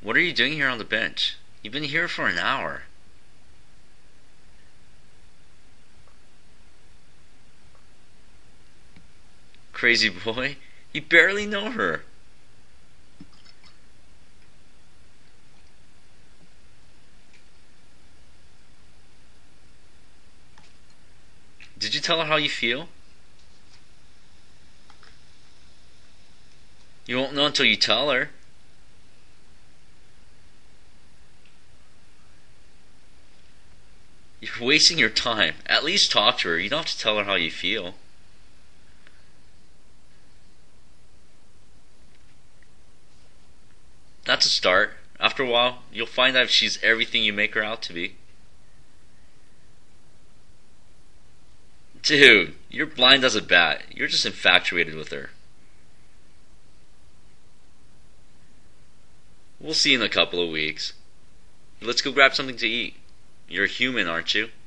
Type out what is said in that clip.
What are you doing here on the bench? You've been here for an hour. Crazy boy, you barely know her. Did you tell her how you feel? You won't know until you tell her. You're wasting your time. At least talk to her. You don't have to tell her how you feel. That's a start. After a while, you'll find out if she's everything you make her out to be. Dude, you're blind as a bat. You're just infatuated with her. We'll see in a couple of weeks. Let's go grab something to eat. You're a human, aren't you?